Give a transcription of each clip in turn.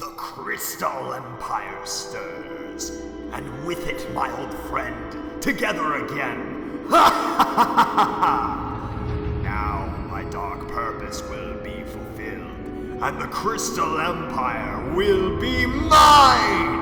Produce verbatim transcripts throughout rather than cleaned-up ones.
The Crystal Empire stirs, and with it my old friend, together again. Ha ha ha ha ha! Now my dark purpose will be fulfilled, and the Crystal Empire will be mine!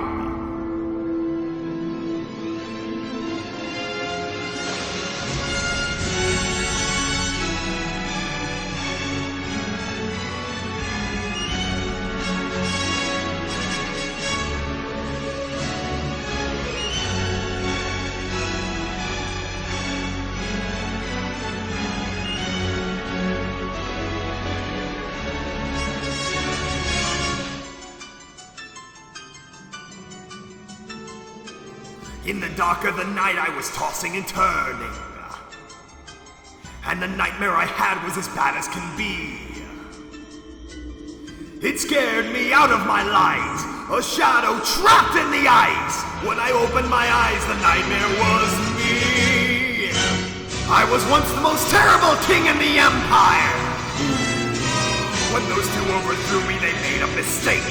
In the dark of the night I was tossing and turning, and the nightmare I had was as bad as can be. It scared me out of my light, a shadow trapped in the ice. When I opened my eyes, the nightmare was me. I was once the most terrible king in the Empire. When those two overthrew me, they made a mistake.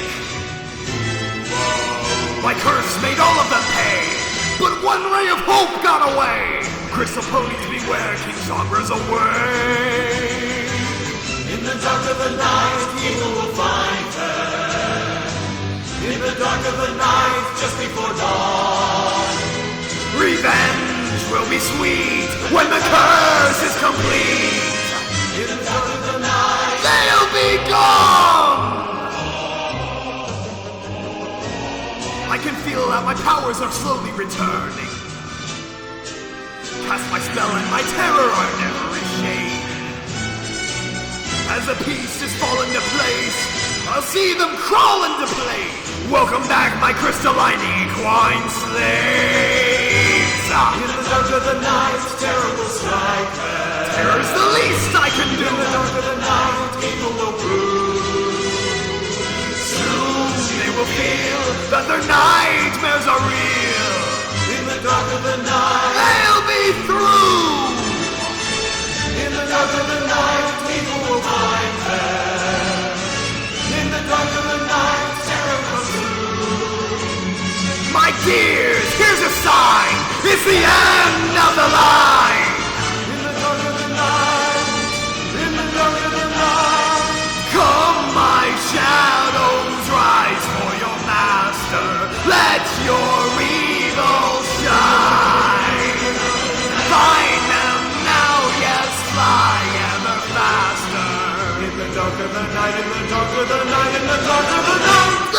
My curse made all of them pay. But one ray of hope got away! Crystal ponies beware, King Sombras away! In the dark of the night, evil will find her. In the dark of the night, just before dawn. Revenge will be sweet when the curse is complete! In the dark of the night, they'll be gone! I can feel that my powers are slowly returning. Cast my spell and my terror are never ashamed. As the pieces fall into place, I'll see them crawl into place. Welcome back, my crystalline equine slaves. In the dark of the night, terror will strike her. Terror's the least I can do. In the dark of the night, evil will rule. They will feel that their nightmares are real. In the dark of the night, they'll be through. In the dark of the night, people will find her. In the dark of the night, terror comes through. My dears, here's a sign. It's the end of the line. In the dark of the night, in the dark of the night, come my shadows, rise for your master. Let your evil shine. Find them now, yes, fly ever faster. in the dark of the night, in the dark of the night, in the dark of the night.